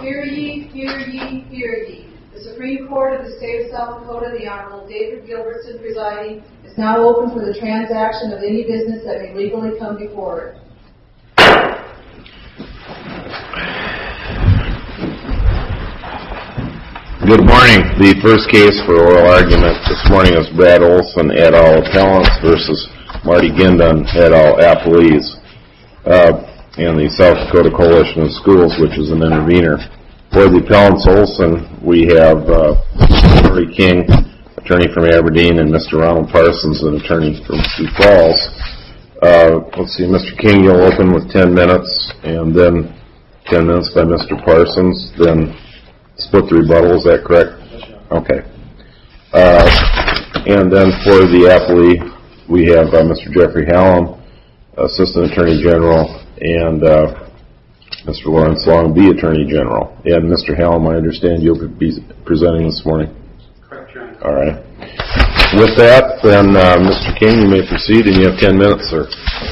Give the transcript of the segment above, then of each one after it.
Hear ye, hear ye, hear ye. The Supreme Court of the State of South Dakota, the Honorable David Gilbertson presiding, is now open for the transaction of any business that may legally come before it. Good morning. The first case for oral argument this morning is Brad Olson et al. Appellants versus Marty Gindon et al. Appellees, and the South Dakota Coalition of Schools, which is an intervener. For the appellants Olson, we have Murray King, attorney from Aberdeen, and Mr. Ronald Parsons, an attorney from Sioux Falls. Let's see, Mr. King, you'll open with 10 minutes, and then 10 minutes by Mr. Parsons, then split the rebuttal, is that correct? Okay. And then for the appellee, we have Mr. Jeffrey Hallam, Assistant Attorney General, and Mr. Lawrence Long, the Attorney General. And Mr. Hallam, I understand you'll be presenting this morning. Correct, Your Honor. All right. With that, then, Mr. King, you may proceed, and you have 10 minutes, sir.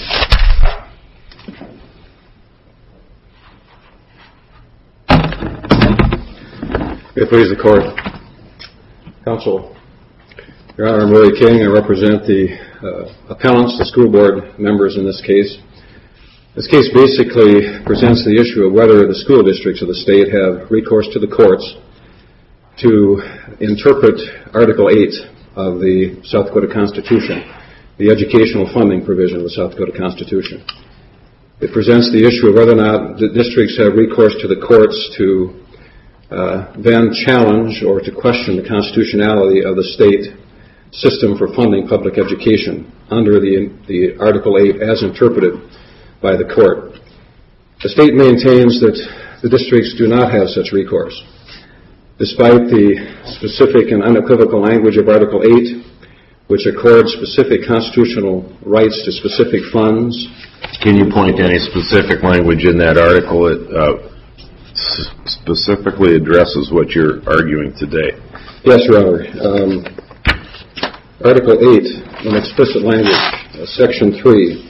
May it please the Court. Counsel, Your Honor, I'm Murray King. I represent the appellants, the school board members in this case. This case basically presents the issue of whether the school districts of the state have recourse to the courts to interpret Article 8 of the South Dakota Constitution, the educational funding provision of the South Dakota Constitution. It presents the issue of whether or not the districts have recourse to the courts to then challenge or to question the constitutionality of the state system for funding public education under the Article 8 as interpreted by the court. The state maintains that the districts do not have such recourse, despite the specific and unequivocal language of Article 8, which accords specific constitutional rights to specific funds. Can you point to any specific language in that article that specifically addresses what you're arguing today? Yes, Your Honor. Article 8, in explicit language, Section 3,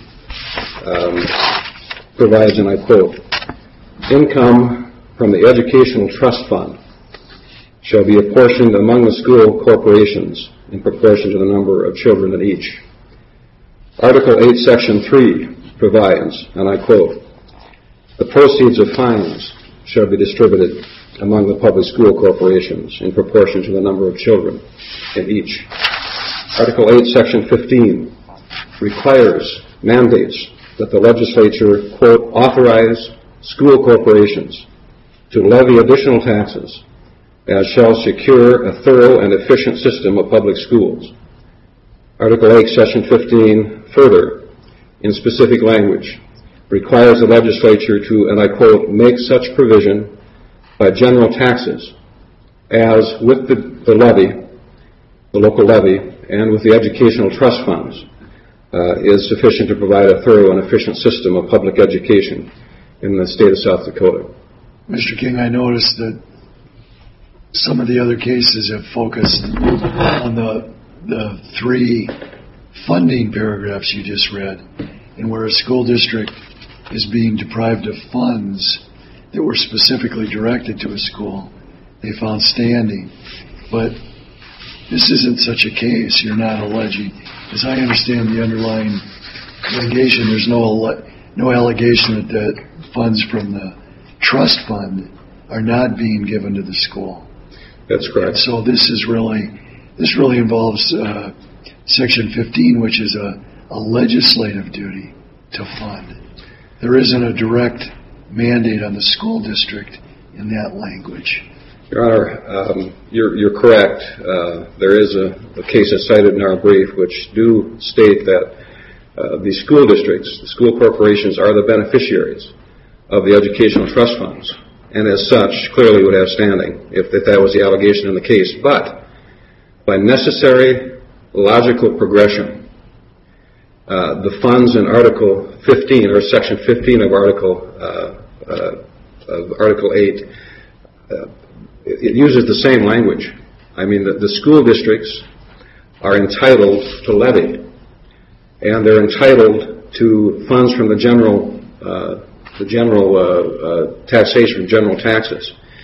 provides, and I quote, "Income from the Educational Trust Fund shall be apportioned among the school corporations in proportion to the number of children in each." Article 8, Section 3 provides, and I quote, "The proceeds of fines shall be distributed among the public school corporations in proportion to the number of children in each." Article 8, Section 15 mandates that the legislature, quote, "authorize school corporations to levy additional taxes as shall secure a thorough and efficient system of public schools." Article 8, Section 15 further, in specific language, requires the legislature to, and I quote, "make such provision by general taxes as with the levy, the local levy, and with the educational trust funds is sufficient to provide a thorough and efficient system of public education in the state of South Dakota." Mr. King, I noticed that some of the other cases have focused on the three funding paragraphs you just read, and where a school district is being deprived of funds that were specifically directed to a school, they found standing. But this isn't such a case. You're not alleging. As I understand the underlying litigation, there's no allegation that funds from the trust fund are not being given to the school. That's correct. So this really involves Section 15, which is a legislative duty to fund. There isn't a direct mandate on the school district in that language. Your Honor, you're correct. There is a case that's cited in our brief which do state that the school districts, the school corporations, are the beneficiaries of the educational trust funds, and as such clearly would have standing if that was the allegation in the case. But by necessary logical progression, the funds in Article 15 or Section 15 of Article 8, it uses the same language. I mean, the school districts are entitled to levy, and they're entitled to funds from the general taxation, general taxes.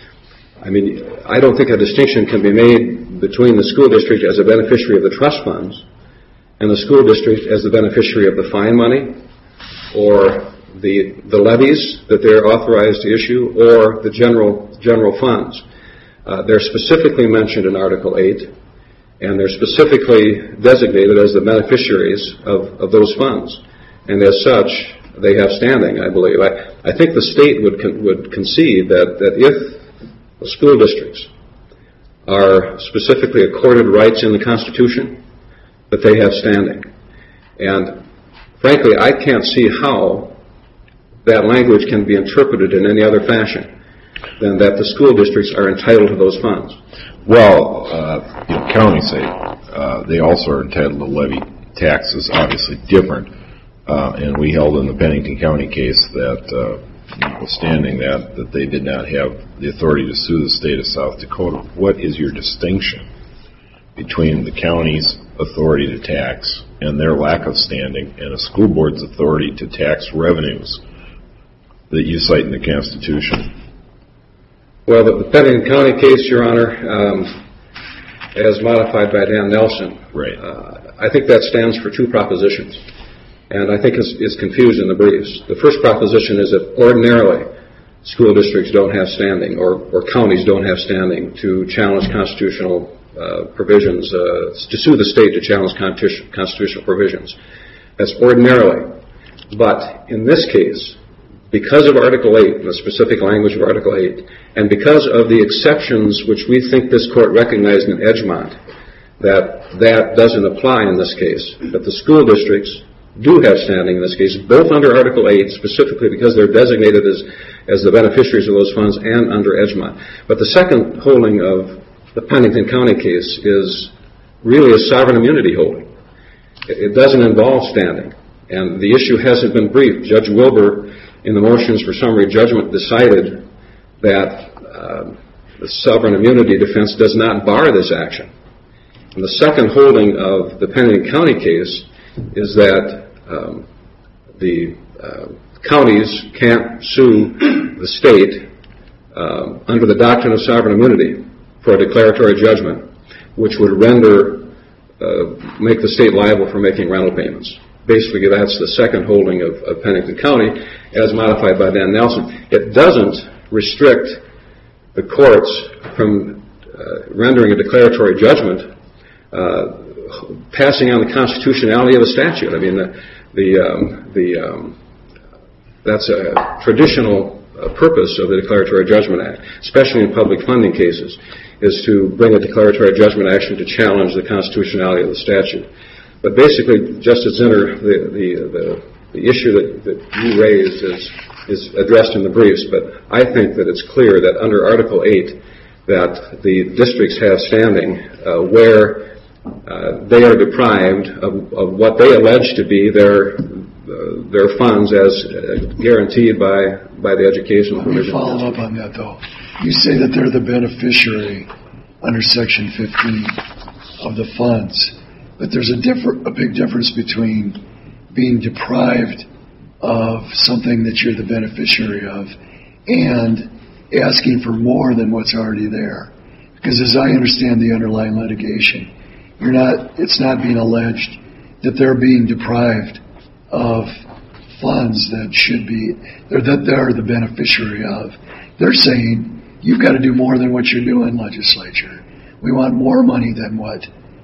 I mean, I don't think a distinction can be made between the school district as a beneficiary of the trust funds and the school district as the beneficiary of the fine money or the levies that they're authorized to issue or the general funds. They're specifically mentioned in Article 8, and they're specifically designated as the beneficiaries of those funds. And as such, they have standing, I believe. I think the state would concede that if the school districts are specifically accorded rights in the Constitution, that they have standing. And frankly, I can't see how that language can be interpreted in any other fashion than that the school districts are entitled to those funds. Well, counties say they also are entitled to levy taxes, obviously different. And we held in the Pennington County case that, notwithstanding that they did not have the authority to sue the state of South Dakota. What is your distinction between the county's authority to tax and their lack of standing and a school board's authority to tax revenues that you cite in the Constitution? Well, the Pennington County case, Your Honor, as modified by Dan Nelson, right. I think that stands for two propositions, and I think is confused in the briefs. The first proposition is that ordinarily school districts don't have standing, or counties don't have standing to challenge constitutional provisions, to sue the state to challenge constitutional provisions. That's ordinarily. But in this case, because of Article 8, the specific language of Article 8, and because of the exceptions which we think this Court recognized in Edgemont, that doesn't apply in this case, that the school districts do have standing in this case, both under Article 8, specifically because they're designated as the beneficiaries of those funds, and under Edgemont. But the second holding of the Pennington County case is really a sovereign immunity holding. It doesn't involve standing, and the issue hasn't been briefed. Judge Wilbur, in the motions for summary judgment, decided that the sovereign immunity defense does not bar this action. And the second holding of the Pennington County case is that the counties can't sue the state under the doctrine of sovereign immunity for a declaratory judgment, which would make the state liable for making rental payments. Basically, that's the second holding of Pennington County, as modified by Dan Nelson. It doesn't restrict the courts from rendering a declaratory judgment, passing on the constitutionality of a statute. I mean, that's a traditional purpose of the Declaratory Judgment Act, especially in public funding cases, is to bring a declaratory judgment action to challenge the constitutionality of the statute. But basically, Justice Zinner, the issue that you raised is addressed in the briefs, but I think that it's clear that under Article 8 that the districts have standing where they are deprived of what they allege to be their funds as guaranteed by the educational provision. Let me follow up on that, though. You say that they're the beneficiary under Section 15 of the funds. But there's a big difference between being deprived of something that you're the beneficiary of and asking for more than what's already there. Because as I understand the underlying litigation, it's not being alleged that they're being deprived of funds that they're the beneficiary of. They're saying, you've got to do more than what you're doing, legislature. We want more money than what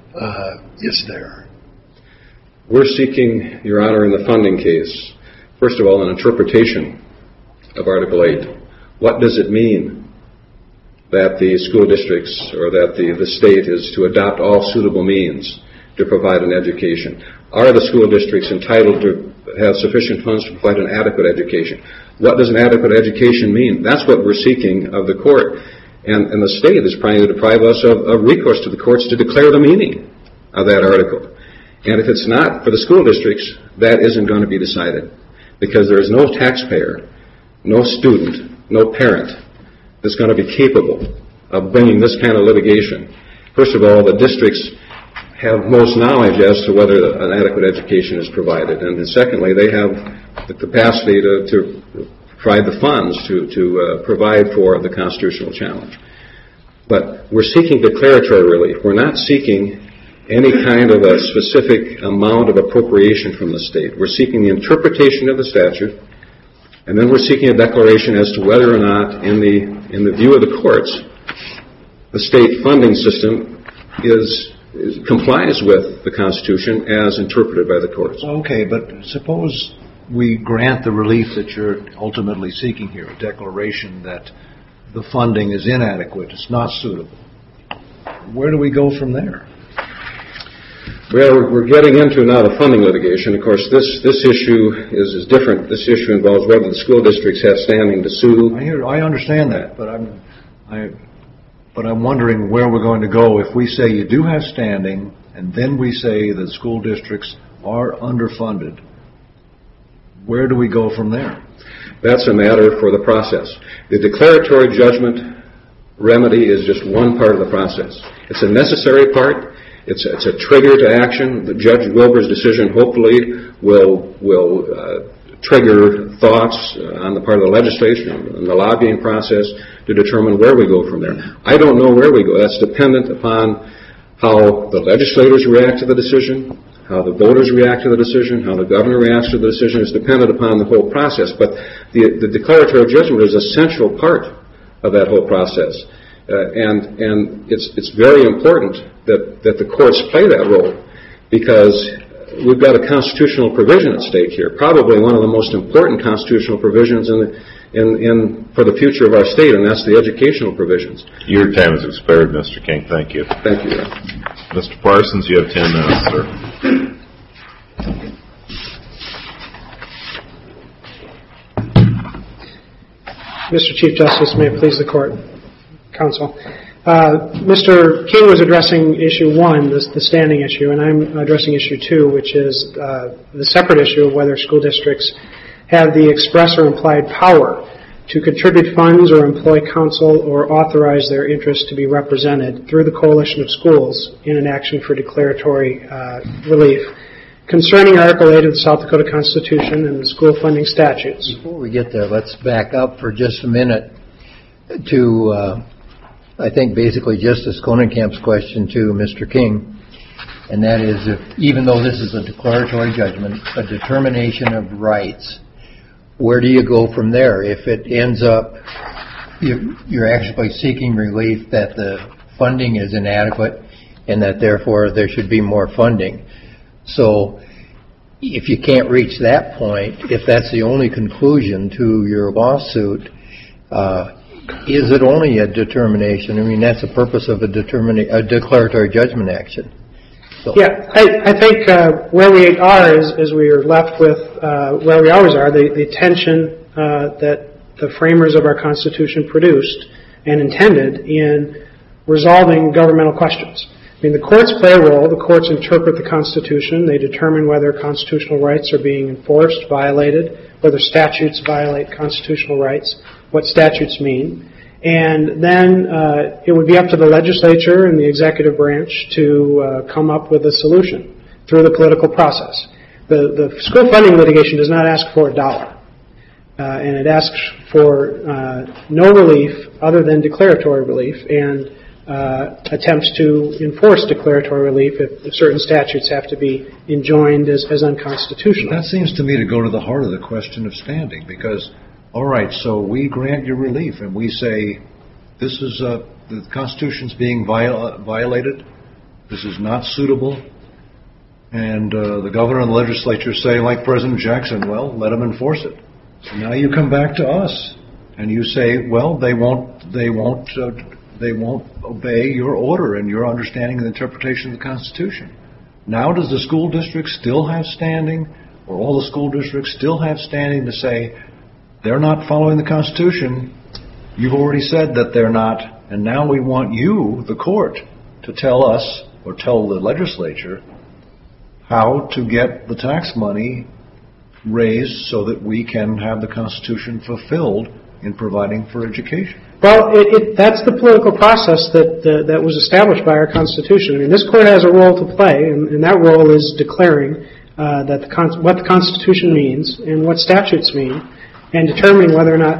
is there. We're seeking, Your Honor, in the funding case, first of all, an interpretation of Article 8. What does it mean that the school districts or that the state is to adopt all suitable means to provide an education? Are the school districts entitled to have sufficient funds to provide an adequate education? What does an adequate education mean? That's what we're seeking of the court. And the state is trying to deprive us of recourse to the courts to declare the meaning of that article. And if it's not for the school districts, that isn't going to be decided. Because there is no taxpayer, no student, no parent that's going to be capable of bringing this kind of litigation. First of all, the districts have most knowledge as to whether an adequate education is provided. And then secondly, they have the capacity to provide the funds to provide for the constitutional challenge. But we're seeking declaratory relief. We're not seeking any kind of a specific amount of appropriation from the state. We're seeking the interpretation of the statute, and then we're seeking a declaration as to whether or not, in the view of the courts, the state funding system complies with the Constitution as interpreted by the courts. Okay, but suppose we grant the relief that you're ultimately seeking here, a declaration that the funding is inadequate, it's not suitable. Where do we go from there? Well, we're getting into now the funding litigation. Of course, this issue is different. This issue involves whether the school districts have standing to sue. I understand that, but I'm wondering where we're going to go if we say you do have standing, and then we say that school districts are underfunded. Where do we go from there? That's a matter for the process. The declaratory judgment remedy is just one part of the process. It's a necessary part. It's a trigger to action. The Judge Wilbur's decision hopefully will trigger thoughts on the part of the legislature and the lobbying process to determine where we go from there. I don't know where we go. That's dependent upon how the legislators react to the decision, how the voters react to the decision, how the governor reacts to the decision. Is dependent upon the whole process. But the declaratory judgment is an essential part of that whole process. And it's very important that the courts play that role, because we've got a constitutional provision at stake here, probably one of the most important constitutional provisions for the future of our state, and that's the educational provisions. Your time has expired, Mr. King. Thank you. Thank you. Mr. Parsons, you have 10 minutes, sir. Mr. Chief Justice, may it please the Court, Counsel. Mr. King was addressing issue 1, the standing issue, and I'm addressing issue 2, which is the separate issue of whether school districts have the express or implied power to contribute funds or employ counsel or authorize their interests to be represented through the coalition of schools in an action for declaratory relief concerning Article 8 of the South Dakota Constitution and the school funding statutes. Before we get there, let's back up for just a minute to I think basically Justice Konenkamp's question to Mr. King, and that is, if, even though this is a declaratory judgment, a determination of rights, where do you go from there? If it ends up you're actually seeking relief that the funding is inadequate and that therefore there should be more funding. So if you can't reach that point, if that's the only conclusion to your lawsuit, is it only a determination? I mean, that's the purpose of a declaratory judgment action. So. Yeah, I think where we are is we are left with where we always are, the tension that the framers of our Constitution produced and intended in resolving governmental questions. I mean, the courts play a role. The courts interpret the Constitution. They determine whether constitutional rights are being enforced, violated, whether statutes violate constitutional rights, what statutes mean. And then it would be up to the legislature and the executive branch to come up with a solution through the political process. The school funding litigation does not ask for $1, and it asks for no relief other than declaratory relief and attempts to enforce declaratory relief if certain statutes have to be enjoined as unconstitutional. That seems to me to go to the heart of the question of standing, because all right, so we grant your relief, and we say this is the Constitution's being violated. This is not suitable, and the governor and the legislature say, like President Jackson, well, let them enforce it. So now you come back to us, and you say, well, they won't obey your order and your understanding and interpretation of the Constitution. Now, does the school district still have standing, or all the school districts still have standing to say, they're not following the Constitution? You've already said that they're not, and now we want you, the court, to tell us or tell the legislature how to get the tax money raised so that we can have the Constitution fulfilled in providing for education. Well, that's the political process that was established by our Constitution. I mean, this court has a role to play, and that role is declaring what the Constitution means and what statutes mean, and determining whether or not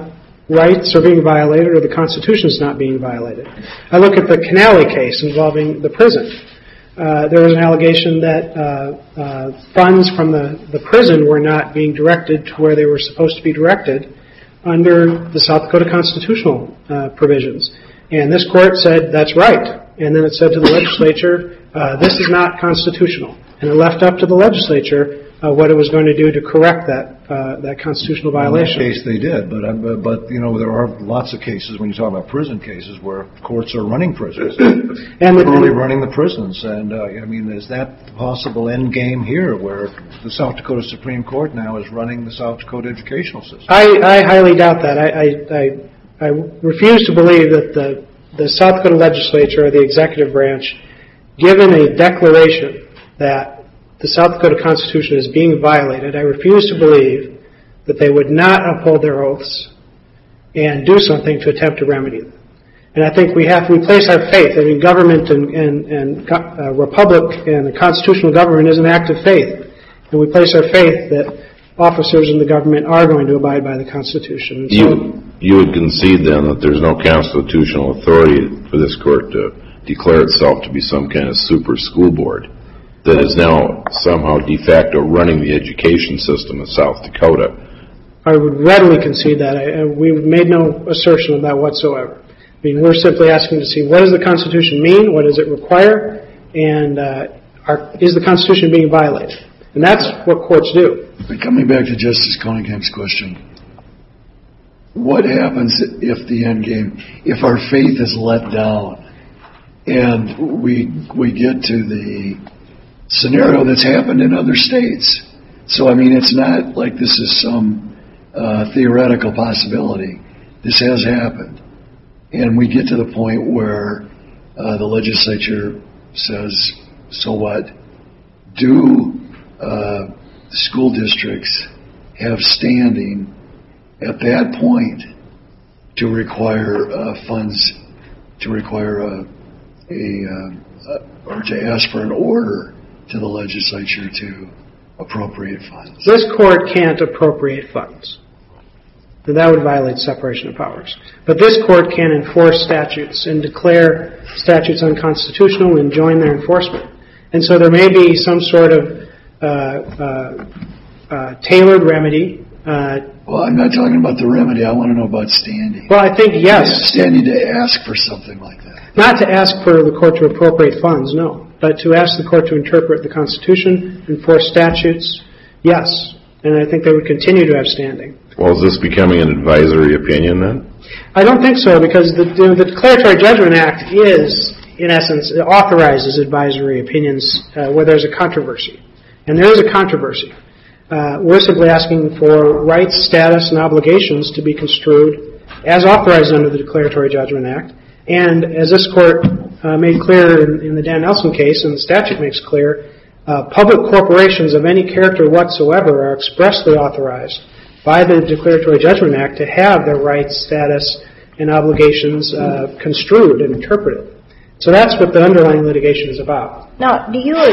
rights are being violated or the Constitution is not being violated. I look at the Canale case involving the prison. There was an allegation that funds from the prison were not being directed to where they were supposed to be directed under the South Dakota constitutional provisions. And this court said, that's right. And then it said to the legislature, this is not constitutional. And it left up to the legislature what it was going to do to correct that constitutional violation. In that case, they did, but there are lots of cases when you talk about prison cases where courts are running prisons, and literally running the prisons. And is that the possible end game here, where the South Dakota Supreme Court now is running the South Dakota educational system? I highly doubt that. I refuse to believe that the South Dakota legislature or the executive branch, given a declaration that the South Dakota Constitution is being violated, I refuse to believe that they would not uphold their oaths and do something to attempt to remedy them. And I think we place our faith. Government and republic and the constitutional government is an act of faith. And we place our faith that officers in the government are going to abide by the Constitution. You would concede then that there's no constitutional authority for this court to declare itself to be some kind of super school board that is now somehow de facto running the education system of South Dakota. I would readily concede that. We've made no assertion of that whatsoever. We're simply asking to see, what does the Constitution mean? What does it require? And is the Constitution being violated? And that's what courts do. But coming back to Justice Coningham's question, what happens if the end game, if our faith is let down and we get to the scenario that's happened in other states? So, it's not like this is some theoretical possibility. This has happened. And we get to the point where the legislature says, so what? Do school districts have standing at that point to require funds, to require or to ask for an order to the legislature to appropriate funds? This court can't appropriate funds. And that would violate separation of powers. But this court can enforce statutes and declare statutes unconstitutional and join their enforcement. And so there may be some sort of tailored remedy. Well, I'm not talking about the remedy. I want to know about standing. Well, I think yes. Standing to ask for something like that. Not to ask for the court to appropriate funds, no. But to ask the court to interpret the Constitution, enforce statutes, yes. And I think they would continue to have standing. Well, is this becoming an advisory opinion then? I don't think so, because the Declaratory Judgment Act is, in essence, it authorizes advisory opinions where there's a controversy. And there is a controversy. We're simply asking for rights, status, and obligations to be construed as authorized under the Declaratory Judgment Act. And as this court made clear in the Dan Nelson case, and the statute makes clear, public corporations of any character whatsoever are expressly authorized by the Declaratory Judgment Act to have their rights, status, and obligations construed and interpreted. So that's what the underlying litigation is about. Now,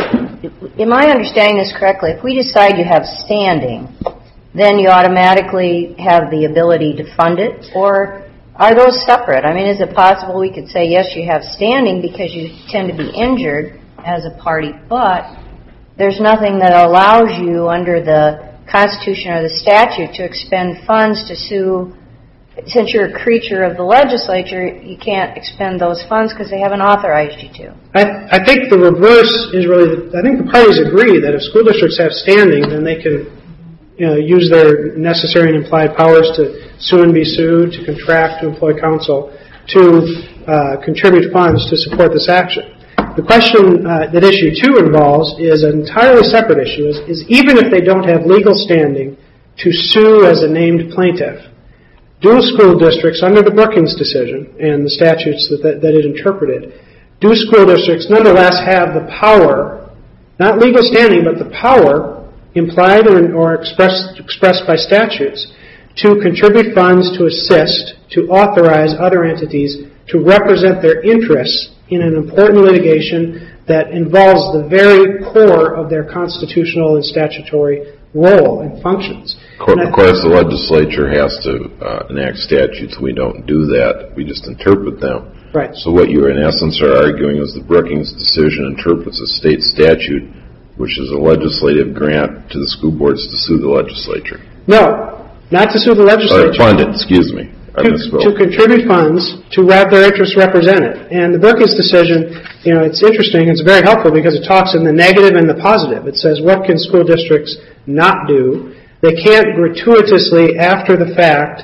am I understanding this correctly? If we decide you have standing, then you automatically have the ability to fund it? Or are those separate? Is it possible we could say, yes, you have standing because you tend to be injured as a party, but there's nothing that allows you under the Constitution or the statute to expend funds to sue? Since you're a creature of the legislature, you can't expend those funds because they haven't authorized you to. I think the reverse is really, I think the parties agree that if school districts have standing, then they can use their necessary and implied powers to sue and be sued, to contract, to employ counsel, to contribute funds to support this action. The question that issue 2 involves is an entirely separate issue, is even if they don't have legal standing to sue as a named plaintiff, do school districts, under the Brookings decision and the statutes that it interpreted, do school districts nonetheless have the power, not legal standing, but the power implied or expressed by statutes to contribute funds to assist, to authorize other entities to represent their interests in an important litigation that involves the very core of their constitutional and statutory role and functions. Of course, the legislature has to enact statutes. We don't do that. We just interpret them. Right. So what you, in essence, are arguing is the Brookings decision interprets a state statute, which is a legislative grant to the school boards to sue the legislature. No, not to sue the legislature. Or fund it, excuse me. To contribute funds to have their interests represented. And the Brookings decision, it's interesting, it's very helpful because it talks in the negative and the positive. It says, what can school districts not do? They can't gratuitously, after the fact,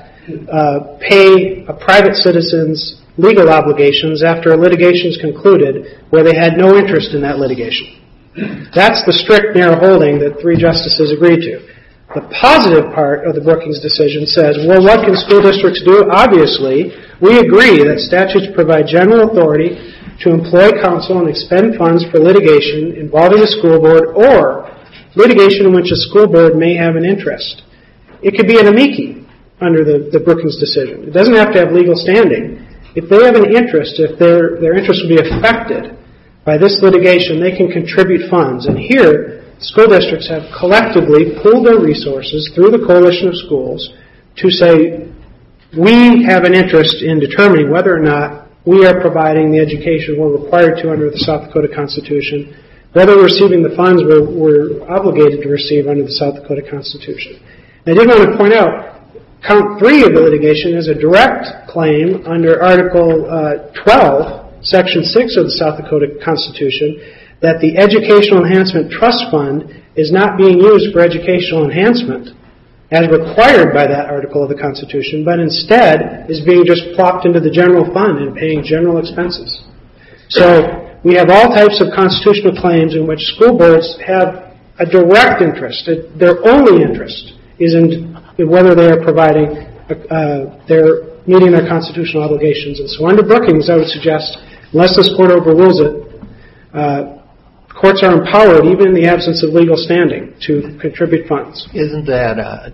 pay a private citizen's legal obligations after a litigation is concluded where they had no interest in that litigation. That's the strict, narrow holding that 3 justices agreed to. The positive part of the Brookings decision says, well, what can school districts do? Obviously, we agree that statutes provide general authority to employ counsel and expend funds for litigation involving the school board or litigation in which a school board may have an interest. It could be an amici under the Brookings decision. It doesn't have to have legal standing. If they have an interest, if their interest will be affected by this litigation, they can contribute funds. And here, school districts have collectively pooled their resources through the coalition of schools to say, we have an interest in determining whether or not we are providing the education we're required to under the South Dakota Constitution, whether we're receiving the funds we're obligated to receive under the South Dakota Constitution. And I did want to point out, count 3 of the litigation is a direct claim under Article 12, Section 6 of the South Dakota Constitution, that the Educational Enhancement Trust Fund is not being used for educational enhancement as required by that article of the Constitution, but instead is being just plopped into the general fund and paying general expenses. So we have all types of constitutional claims in which school boards have a direct interest. Their only interest is in whether they are providing, they're meeting their constitutional obligations. And so under Brookings, I would suggest, unless this court overrules it, courts are empowered, even in the absence of legal standing, to contribute funds. Isn't that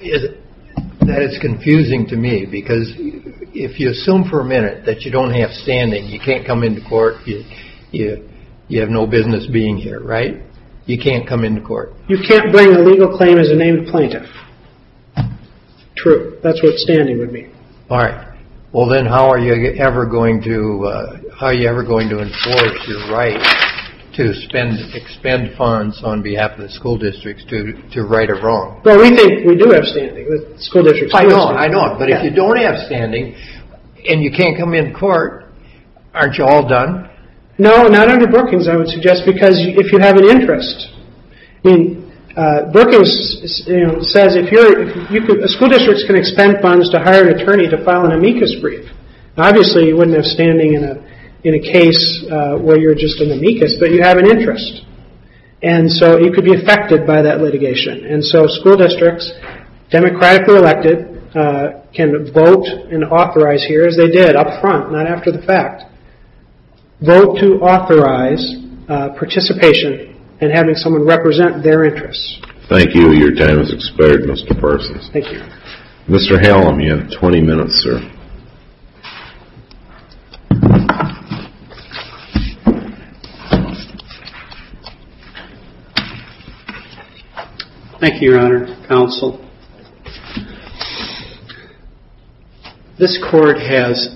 that is confusing to me, because if you assume for a minute that you don't have standing, you can't come into court, you have no business being here, right? You can't come into court. You can't bring a legal claim as a named plaintiff. True. That's what standing would mean. All right. Well, then how are you ever going to enforce your right to expend funds on behalf of the school districts to right a wrong? Well, we think we do have standing. The school districts I know. But if you don't have standing and you can't come into court, aren't you all done? No, not under Brookings, I would suggest, because if you have an interest. I mean, Brookings says school districts can expend funds to hire an attorney to file an amicus brief. Obviously, you wouldn't have standing in a case where you're just an amicus, but you have an interest. And so you could be affected by that litigation. And so school districts, democratically elected, can vote and authorize here, as they did up front, not after the fact, vote to authorize participation and having someone represent their interests. Thank you. Your time has expired, Mr. Parsons. Thank you. Mr. Hallam, you have 20 minutes, sir. Thank you, Your Honor, Counsel. This court has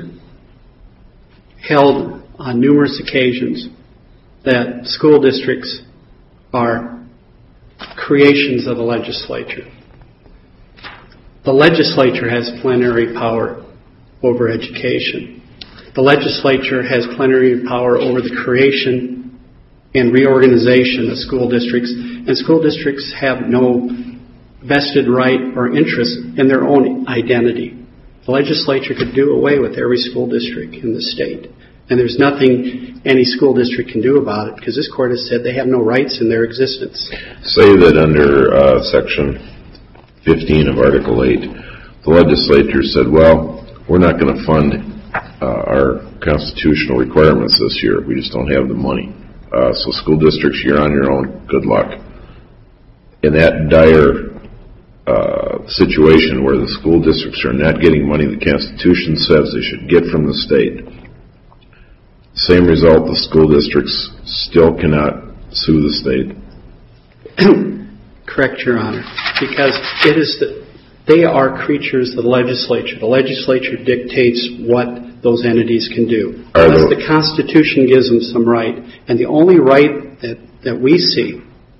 held on numerous occasions that school districts are creations of the legislature. The legislature has plenary power over education. The legislature has plenary power over the creation and reorganization of school districts, and school districts have no vested right or interest in their own identity. The legislature could do away with every school district in the state, and there's nothing any school district can do about it, because this court has said they have no rights in their existence. Say that under Section 15 of Article 8, the legislature said, well, we're not going to fund our constitutional requirements this year. We just don't have the money. So school districts, you're on your own. Good luck. In that dire situation where the school districts are not getting money the Constitution says they should get from the state, same result, the school districts still cannot sue the state. Correct, Your Honor, because they are creatures of the legislature. The legislature dictates what those entities can do. Unless the Constitution gives them some right, and the only right that we see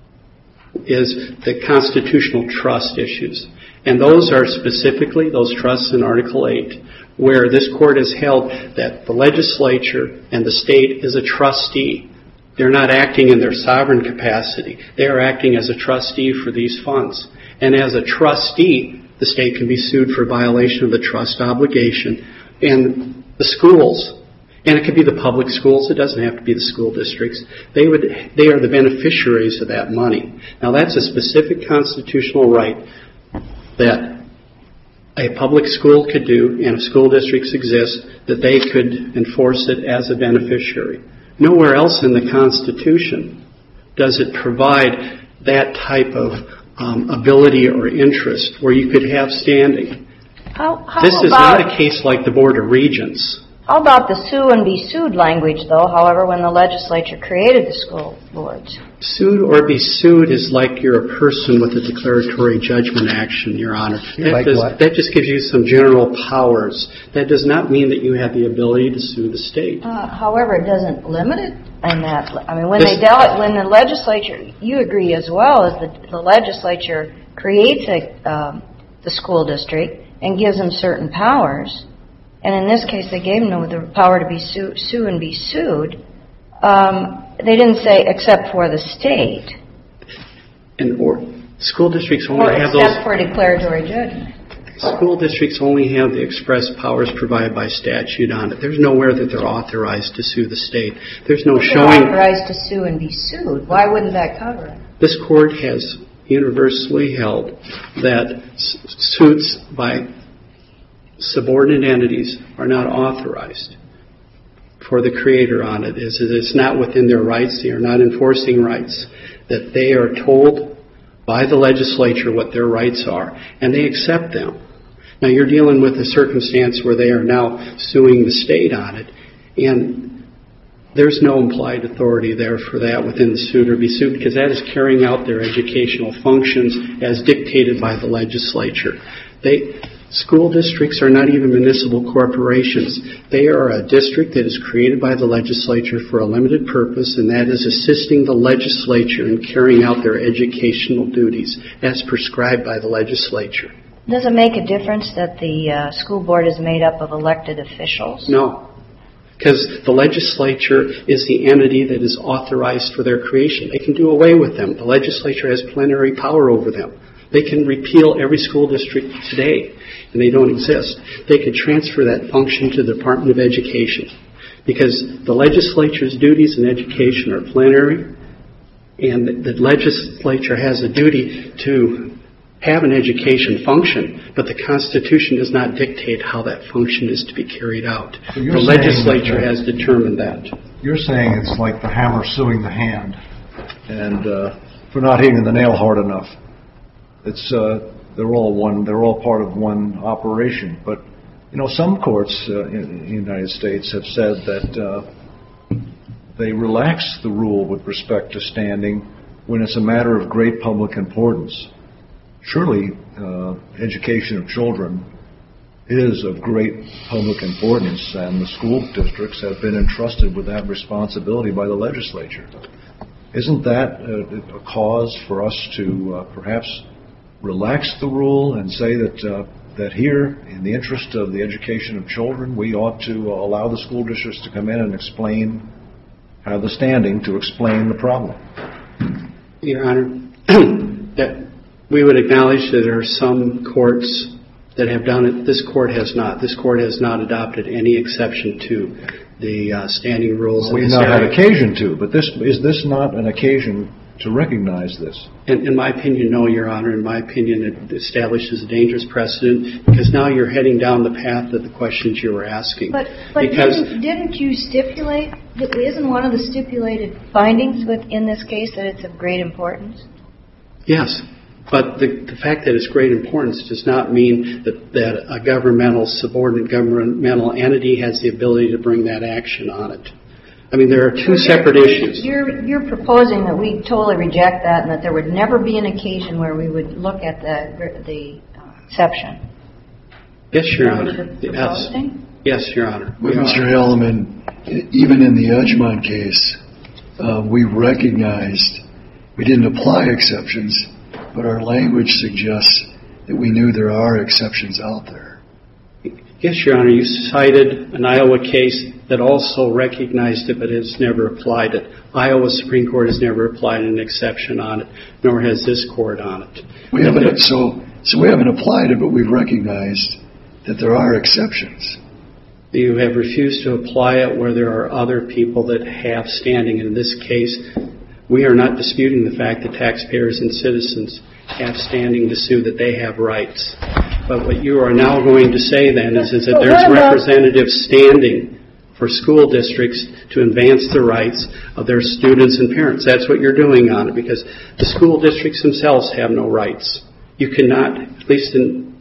is the constitutional trust issues. And those are specifically those trusts in Article 8, where this Court has held that the legislature and the state is a trustee. They're not acting in their sovereign capacity. They are acting as a trustee for these funds. And as a trustee, the state can be sued for violation of the trust obligation. And the schools, and it could be the public schools, it doesn't have to be the school districts, they are the beneficiaries of that money. Now that's a specific constitutional right that a public school could do, and if school districts exist, that they could enforce it as a beneficiary. Nowhere else in the Constitution does it provide that type of ability or interest where you could have standing. This is not a case like the Board of Regents. How about the sue and be sued language, though, however, when the legislature created the school boards? Sued or be sued is like you're a person with a declaratory judgment action, Your Honor. That just gives you some general powers. That does not mean that you have the ability to sue the state. However, it doesn't limit it in that. I mean, when the legislature, you agree as well, as the legislature creates the school district and gives them certain powers, and in this case they gave them the power to be sue and be sued, they didn't say except for the state. Or school districts only have those. Except for declaratory judgment. School districts only have the express powers provided by statute on it. There's nowhere that they're authorized to sue the state. There's no showing. They're authorized to sue and be sued. Why wouldn't that cover it? This Court has universally held that suits by subordinate entities are not authorized for the creator on it. It's not within their rights. They are not enforcing rights. That they are told by the legislature what their rights are, and they accept them. Now, you're dealing with a circumstance where they are now suing the state on it, and there's no implied authority there for that within the suit or be sued, because that is carrying out their educational functions as dictated by the legislature. School districts are not even municipal corporations. They are a district that is created by the legislature for a limited purpose, and that is assisting the legislature in carrying out their educational duties as prescribed by the legislature. Does it make a difference that the school board is made up of elected officials? No, because the legislature is the entity that is authorized for their creation. They can do away with them. The legislature has plenary power over them. They can repeal every school district today, and they don't exist. They could transfer that function to the Department of Education, because the legislature's duties in education are plenary, and the legislature has a duty to have an education function, but the Constitution does not dictate how that function is to be carried out. So the legislature has determined that. You're saying it's like the hammer suing the hand, and for not hitting the nail hard enough. They're all part of one operation. But some courts in the United States have said that they relax the rule with respect to standing when it's a matter of great public importance. Surely, education of children is of great public importance, and the school districts have been entrusted with that responsibility by the legislature. Isn't that a cause for us to perhaps relax the rule and say that here, in the interest of the education of children, we ought to allow the school districts to come in and have the standing to explain the problem? Your Honor, that we would acknowledge that there are some courts that have done it. This court has not. This court has not adopted any exception to the standing rules. We've not had occasion to, but is this not an occasion to recognize this? In my opinion, no, Your Honor. In my opinion, it establishes a dangerous precedent, because now you're heading down the path of the questions you were asking. But didn't you stipulate, isn't one of the stipulated findings in this case that it's of great importance? Yes, but the fact that it's great importance does not mean that a subordinate governmental entity has the ability to bring that action on it. I mean, there are two separate issues. You're proposing that we totally reject that and that there would never be an occasion where we would look at the exception. Yes, Your Honor. Yes, Your Honor. With Mr. Hellman, even in the Edgemont case, we recognized we didn't apply exceptions, but our language suggests that we knew there are exceptions out there. Yes, Your Honor. You cited an Iowa case that also recognized it, but has never applied it. Iowa Supreme Court has never applied an exception on it, nor has this court on it. We haven't, so we haven't applied it, but we've recognized that there are exceptions. You have refused to apply it where there are other people that have standing. In this case, we are not disputing the fact that taxpayers and citizens have standing to sue, that they have rights. But what you are now going to say then is that there's representative standing for school districts to advance the rights of their students and parents. That's what you're doing on it, because the school districts themselves have no rights. You cannot, at least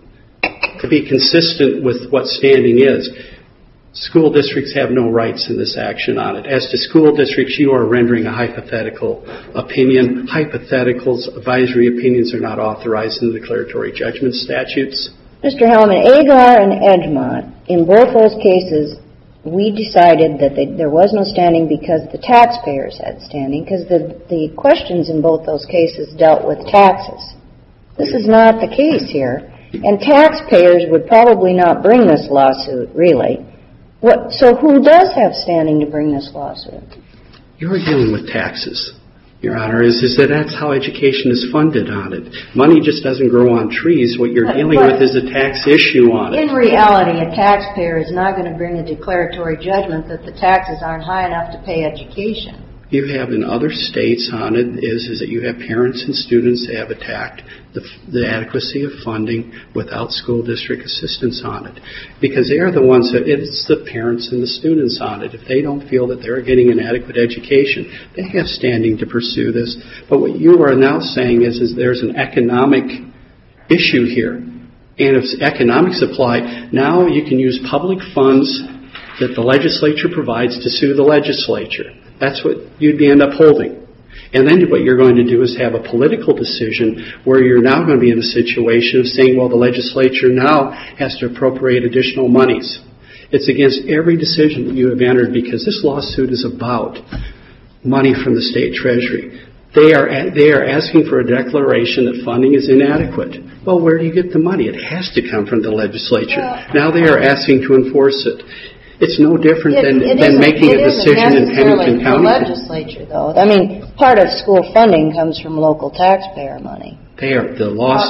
to be consistent with what standing is, school districts have no rights in this action on it. As to school districts, you are rendering a hypothetical opinion. Hypotheticals, advisory opinions are not authorized in the declaratory judgment statutes. Mr. Hellman, Agar and Edgemont, in both those cases, we decided that there was no standing because the taxpayers had standing, because the questions in both those cases dealt with taxes. This is not the case here, and taxpayers would probably not bring this lawsuit, really. So who does have standing to bring this lawsuit? You're dealing with taxes, Your Honor, is that that's how education is funded on it. Money just doesn't grow on trees. What you're dealing with is a tax issue on it. In reality, a taxpayer is not going to bring a declaratory judgment that the taxes aren't high enough to pay education. You have in other states on it is that you have parents and students that have attacked the adequacy of funding without school district assistance on it. Because they are the ones that, it's the parents and the students on it. If they don't feel that they're getting an adequate education, they have standing to pursue this. But what you are now saying is there's an economic issue here. And if economics apply, now you can use public funds that the legislature provides to sue the legislature. That's what you'd end up holding. And then what you're going to do is have a political decision where you're now going to be in a situation of saying, well, the legislature now has to appropriate additional monies. It's against every decision that you have entered, because this lawsuit is about money from the state treasury. They are asking for a declaration that funding is inadequate. Well, where do you get the money? It has to come from the legislature. Now they are asking to enforce it. It's no different than making a decision in Pennington County. The legislature, though. I mean, part of school funding comes from local taxpayer money. The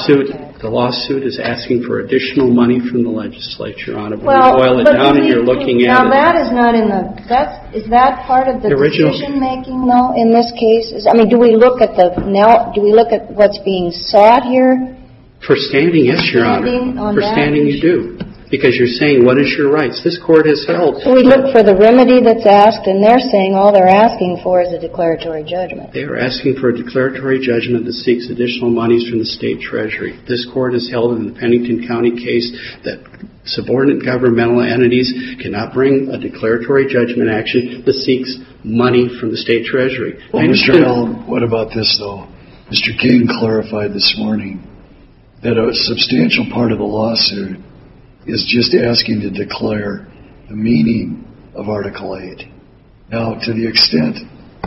lawsuit is asking for additional money from the legislature on it. When you boil it down and you're looking at it. Now that is not in the. Is that part of the decision making, though? In this case, I mean, do we look at what's being sought here? For standing, yes, Your Honor. For standing, you do. Because you're saying, what is your rights? This court has held. So we look for the remedy that's asked, and they're saying all they're asking for is a declaratory judgment. They are asking for a declaratory judgment that seeks additional monies from the state treasury. This court has held in the Pennington County case that subordinate governmental entities cannot bring a declaratory judgment action that seeks money from the state treasury. Well, Mr. Allen, what about this, though? Mr. King clarified this morning that a substantial part of the lawsuit is just asking to declare the meaning of Article 8. Now, to the extent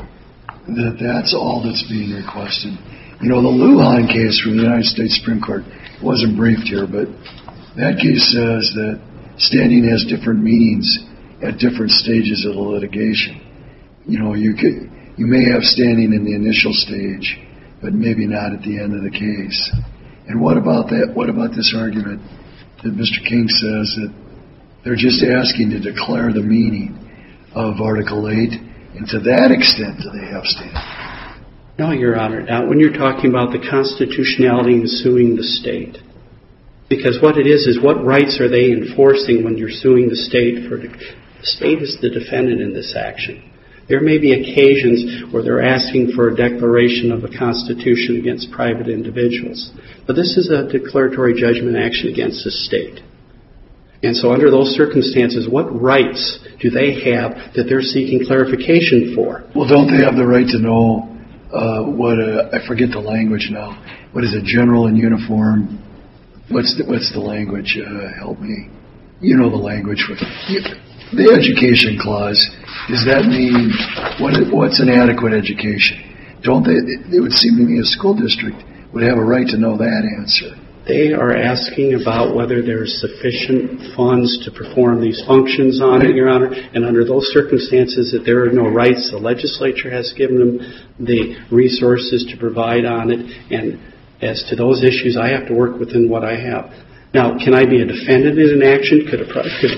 that that's all that's being requested, you know, the Lujan case from the United States Supreme Court wasn't briefed here, but that case says that standing has different meanings at different stages of the litigation. You know, you may have standing in the initial stage, but maybe not at the end of the case. And what about that? What about this argument that Mr. King says that they're just asking to declare the meaning of Article 8, and to that extent do they have standing? No, Your Honor. Now, when you're talking about the constitutionality of suing the state, because what it is what rights are they enforcing when you're suing the state? The state is the defendant in this action. There may be occasions where they're asking for a declaration of a constitution against private individuals. But this is a declaratory judgment action against the state. And so under those circumstances, what rights do they have that they're seeking clarification for? Well, don't they have the right to know I forget the language now. What is it, general and uniform? What's the language? Help me. You know the language. The education clause, does that mean, what's an adequate education? Don't they, it would seem to me a school district would have a right to know that answer. They are asking about whether there is sufficient funds to perform these functions on it, Your Honor, and under those circumstances that there are no rights, the legislature has given them the resources to provide on it, and as to those issues, I have to work within what I have. Now, can I be a defendant in an action? Could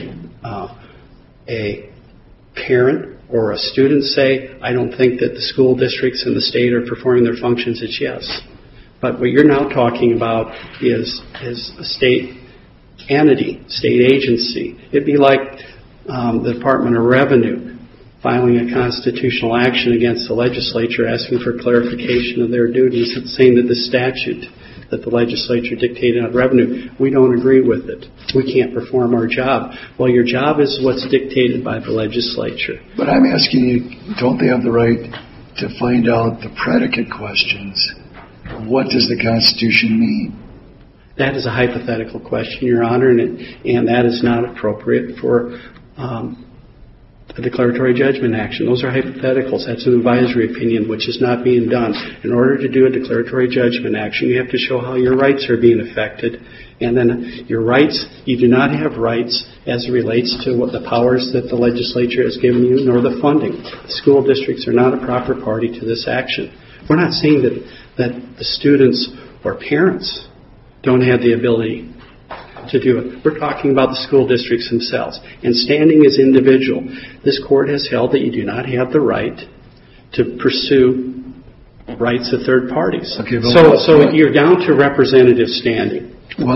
a parent or a student say, I don't think that the school districts in the state are performing their functions? It's yes. But what you're now talking about is a state entity, state agency. It'd be like the Department of Revenue filing a constitutional action against the legislature asking for clarification of their duties and saying that the statute that the legislature dictated on revenue, we don't agree with it. We can't perform our job. Well, your job is what's dictated by the legislature. But I'm asking you, don't they have the right to find out the predicate questions? What does the Constitution mean? That is a hypothetical question, Your Honor, and that is not appropriate for a declaratory judgment action. Those are hypotheticals. That's an advisory opinion, which is not being done. In order to do a declaratory judgment action, you have to show how your rights are being affected. And then your rights, you do not have rights as it relates to what the powers that the legislature has given you, nor the funding. The school districts are not a proper party to this action. We're not saying that the students or parents don't have the ability to do it. We're talking about the school districts themselves. And standing as individual, this court has held that you do not have the right to pursue rights of third parties. Okay, so you're down to representative standing.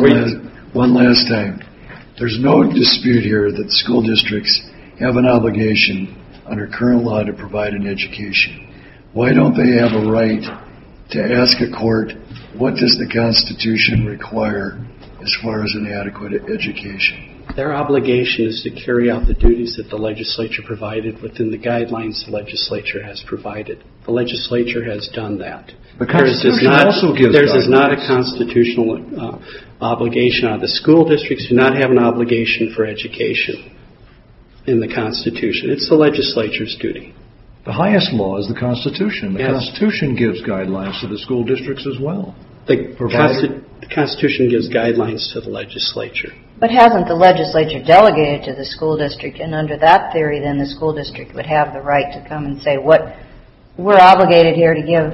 One last time. There's no dispute here that school districts have an obligation under current law to provide an education. Why don't they have a right to ask a court, what does the Constitution require as far as an adequate education? Their obligation is to carry out the duties that the legislature provided within the guidelines the legislature has provided. The legislature has done that. The Constitution also gives theirs is not a constitutional obligation. The school districts do not have an obligation for education in the Constitution. It's the legislature's duty. The highest law is the Constitution. The Constitution gives guidelines to the school districts as well. The Constitution gives guidelines to the legislature. But hasn't the legislature delegated to the school district? And under that theory, then the school district would have the right to come and say, what we're obligated here to give.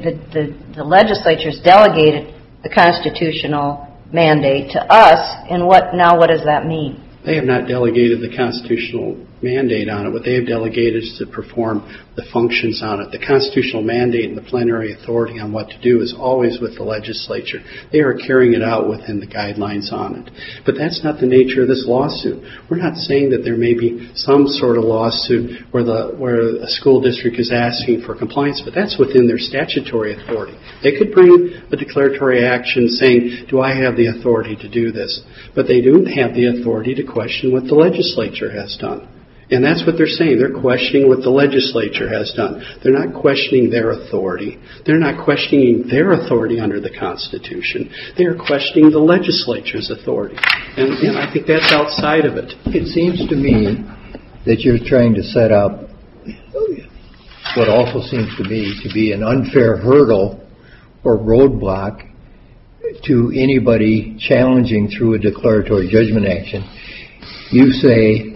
The legislature's delegated the constitutional mandate to us, and what does that mean? They have not delegated the constitutional mandate on it. What they have delegated is to perform the functions on it. The constitutional mandate and the plenary authority on what to do is always with the legislature. They are carrying it out within the guidelines on it. But that's not the nature of this lawsuit. We're not saying that there may be some sort of lawsuit where a school district is asking for compliance, but that's within their statutory authority. They could bring a declaratory action saying, do I have the authority to do this? But they don't have the authority to question what the legislature has done. And that's what they're saying. They're questioning what the legislature has done. They're not questioning their authority. They're not questioning their authority under the Constitution. They are questioning the legislature's authority. And I think that's outside of it. It seems to me that you're trying to set up what also seems to me to be an unfair hurdle or roadblock to anybody challenging through a declaratory judgment action. You say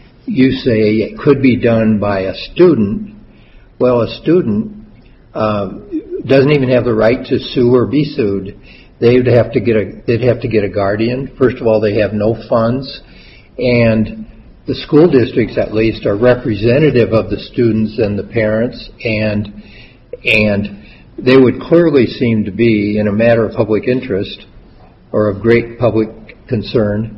it could be done by a student. Well, a student doesn't even have the right to sue or be sued. They'd have to get a guardian. First of all, they have no funds, and the school districts, at least, are representative of the students and the parents, and they would clearly seem to be, in a matter of public interest or of great public concern,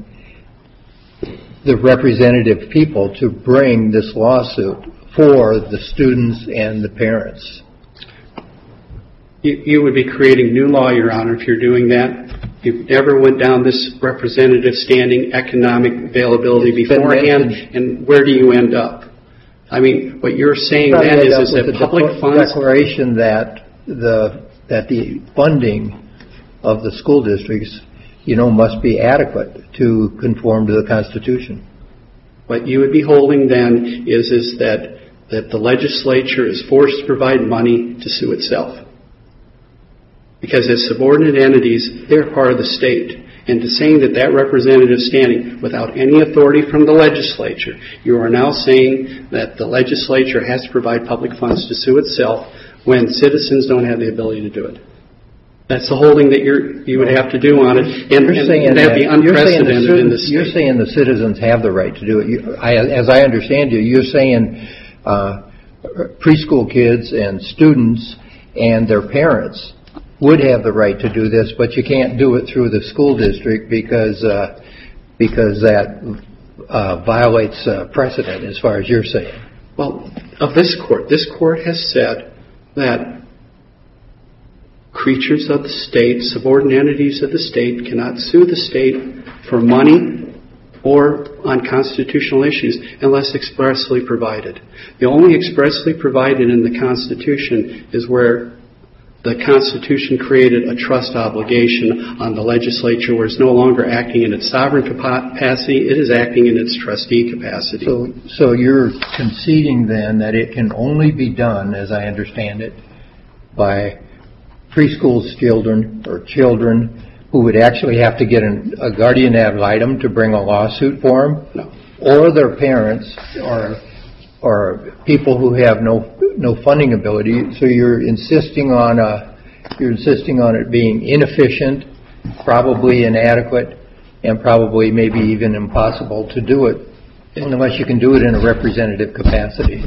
the representative people to bring this lawsuit for the students and the parents. You would be creating new law, Your Honor, if you're doing that. You never went down this representative standing economic availability beforehand, and where do you end up? I mean, what you're saying then is that public funds... declaration that the funding of the school districts, must be adequate to conform to the Constitution. What you would be holding then is that the legislature is forced to provide money to sue itself. Because as subordinate entities, they're part of the state. And to saying that representative standing without any authority from the legislature, you are now saying that the legislature has to provide public funds to sue itself when citizens don't have the ability to do it. That's the holding that you would have to do on it, and that'd be unprecedented in the state. You're saying the citizens have the right to do it. As I understand you're saying preschool kids and students and their parents would have the right to do this, but you can't do it through the school district because that violates precedent, as far as you're saying. Well, of this court has said that creatures of the state, subordinate entities of the state, cannot sue the state for money or on constitutional issues unless expressly provided. The only expressly provided in the Constitution is where the Constitution created a trust obligation on the legislature where it's no longer acting in its sovereign capacity, it is acting in its trustee capacity. So you're conceding then that it can only be done, as I understand it, by preschool children or children who would actually have to get a guardian ad litem to bring a lawsuit for them? No. Or their parents or people who have no funding ability. So you're insisting on it being inefficient, probably inadequate, and probably maybe even impossible to do it unless you can do it in a representative capacity.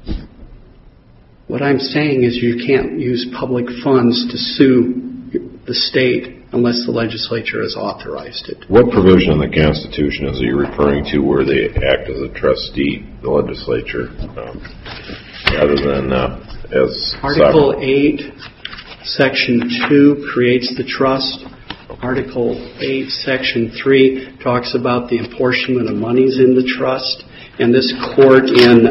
What I'm saying is you can't use public funds to sue the state unless the legislature has authorized it. What provision in the Constitution is he referring to where they act as a trustee, the legislature, rather than as Article sovereign? 8, Section 2 creates the trust. Article 8, Section 3 talks about the apportionment of monies in the trust. And this court in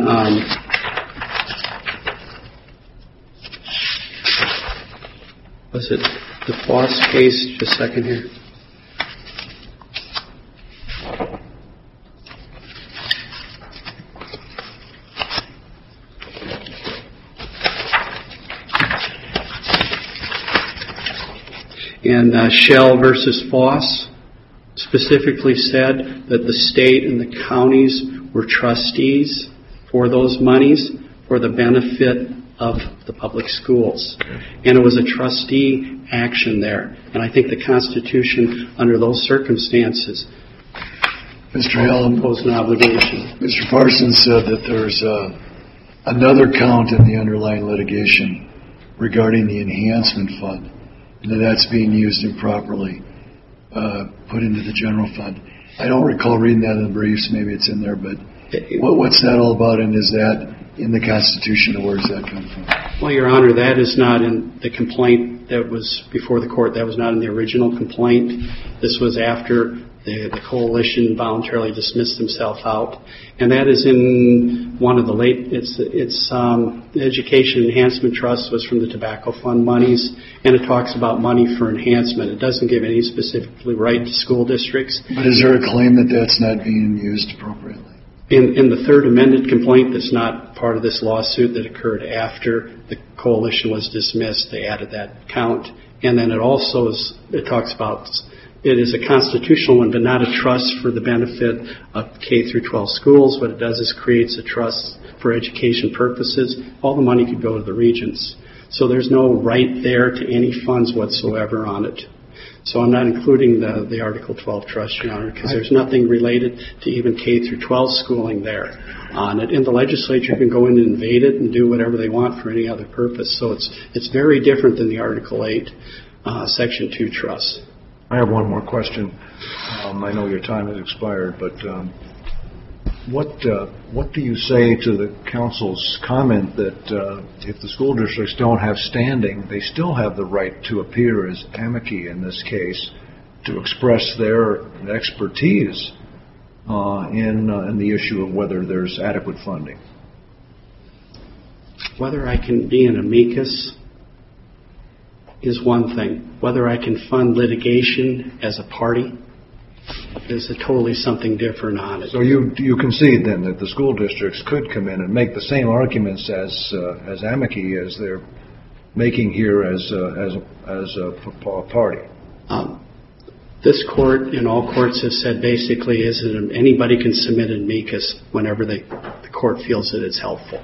was it the Foss case? Just a second here. And Shell versus Foss specifically said that the state and the counties were trustees for those monies for the benefit of the public schools. And it was a trustee action there. And I think the Constitution, under those circumstances, Mr. Hallam, imposed an obligation. Mr. Parsons said that there's another count in the underlying litigation regarding the enhancement fund, and that's being used improperly, put into the general fund. I don't recall reading that in the briefs. Maybe it's in there, but what's that all about, and is that in the Constitution, or where does that come from? Well, Your Honor, that is not in the complaint that was before the court. That was not in the original complaint. This was after the coalition voluntarily dismissed himself out. And that is in one of the the Education Enhancement Trust was from the Tobacco Fund monies, and it talks about money for enhancement. It doesn't give any specifically right to school districts. But is there a claim that that's not being used appropriately? In the third amended complaint that's not part of this lawsuit that occurred after the coalition was dismissed, they added that count. And then it also talks about it is a constitutional one, but not a trust for the benefit of K through 12 schools. What it does is creates a trust for education purposes. All the money could go to the regents. So there's no right there to any funds whatsoever on it. So I'm not including the Article 12 trust, Your Honor, because there's nothing related to even K through 12 schooling there on it. And the legislature can go in and invade it and do whatever they want for any other purpose. So it's very different than the Article 8, Section 2 trust. I have one more question. I know your time has expired, but what do you say to the council's comment that if the school districts don't have standing, they still have the right to appear as amici in this case to express their expertise in the issue of whether there's adequate funding. Whether I can be an amicus is one thing. Whether I can fund litigation as a party is totally something different on it. So you concede then that the school districts could come in and make the same arguments as amici as they're making here as a party? This court and all courts have said basically is that anybody can submit an amicus whenever the court feels that it's helpful.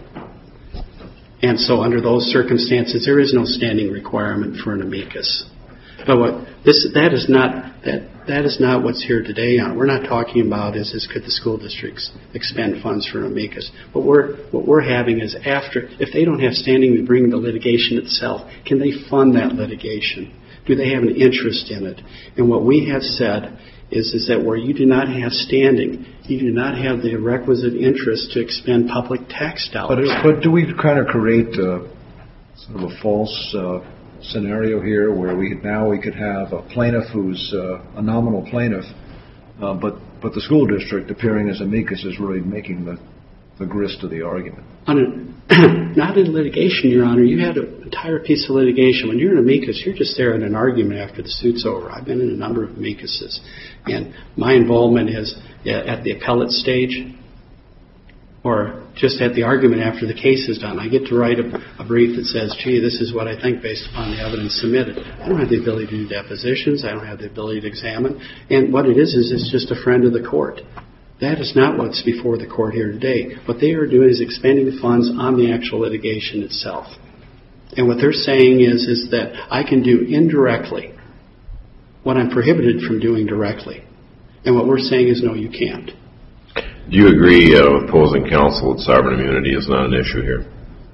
And so under those circumstances, there is no standing requirement for an amicus. But that is not what's here today. We're not talking about is could the school districts expend funds for an amicus. What we're having is if they don't have standing to bring the litigation itself, can they fund that litigation? Do they have an interest in it? And what we have said is that where you do not have standing, you do not have the requisite interest to expend public tax dollars. But do we kind of create sort of a false scenario here where we could have a plaintiff who's a nominal plaintiff, but the school district appearing as amicus is really making the grist of the argument? Not in litigation, Your Honor. You had an entire piece of litigation. When you're an amicus, you're just there in an argument after the suit's over. I've been in a number of amicuses, and my involvement is at the appellate stage or just at the argument after the case is done. I get to write a brief that says, gee, this is what I think based upon the evidence submitted. I don't have the ability to do depositions. I don't have the ability to examine. And what it is it's just a friend of the court. That is not what's before the court here today. What they are doing is expending funds on the actual litigation itself. And what they're saying is that I can do indirectly what I'm prohibited from doing directly. And what we're saying is, no, you can't. Do you agree with opposing counsel that sovereign immunity is not an issue here?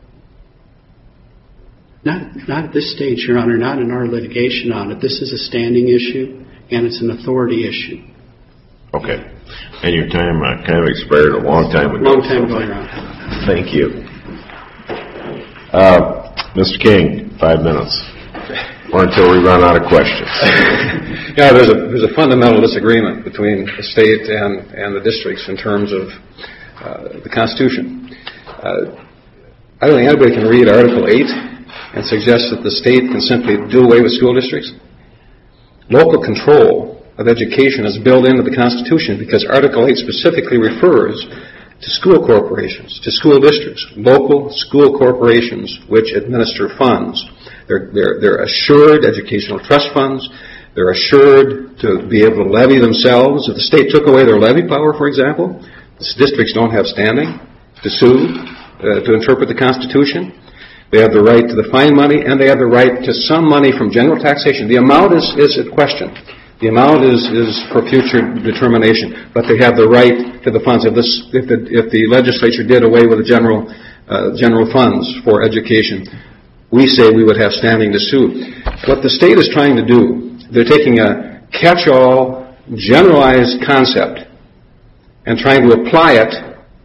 Not at this stage, Your Honor, not in our litigation on it. This is a standing issue, and it's an authority issue. Okay. And your time kind of expired a long time ago. Long time ago, Your Honor. Thank you. Mr. King, 5 minutes. Or until we run out of questions. Yeah, there's a fundamental disagreement between the state and the districts in terms of the Constitution. I don't think anybody can read Article 8 and suggest that the state can simply do away with school districts. Local control of education is built into the Constitution because Article 8 specifically refers to school corporations, to school districts, local school corporations which administer funds. They're assured educational trust funds. They're assured to be able to levy themselves. If the state took away their levy power, for example, the districts don't have standing to sue, to interpret the Constitution. They have the right to the fine money, and they have the right to some money from general taxation. The amount is at question. The amount is for future determination, but they have the right to the funds. If the legislature did away with the general funds for education, we say we would have standing to sue. What the state is trying to do, they're taking a catch-all, generalized concept and trying to apply it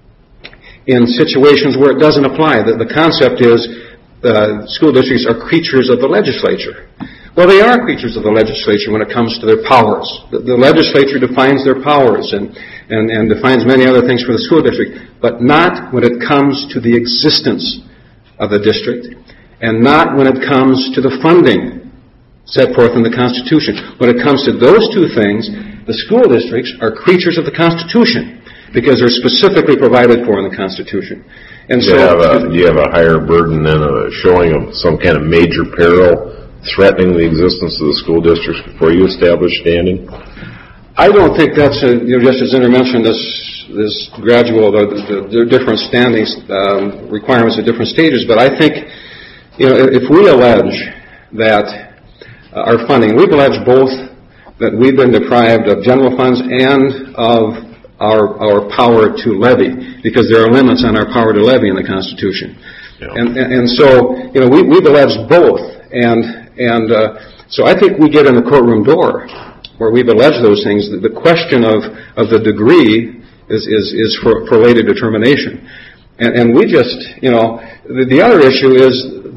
in situations where it doesn't apply. The concept is school districts are creatures of the legislature. Well, they are creatures of the legislature when it comes to their powers. The legislature defines their powers and defines many other things for the school district, but not when it comes to the existence of the district and not when it comes to the funding set forth in the Constitution. When it comes to those two things, the school districts are creatures of the Constitution because they're specifically provided for in the Constitution. And do you have a higher burden than a showing of some kind of major peril threatening the existence of the school districts before you establish standing? I don't think that's just as Zinner mentioned, this gradual, the different standings requirements at different stages. But I think, if we allege that our funding, we've alleged both that we've been deprived of general funds and of our power to levy, because there are limits on our power to levy in the Constitution. Yeah. And so, we've alleged both. And so I think we get in the courtroom door where we've alleged those things. The question of the degree is for later determination. And we just, the other issue is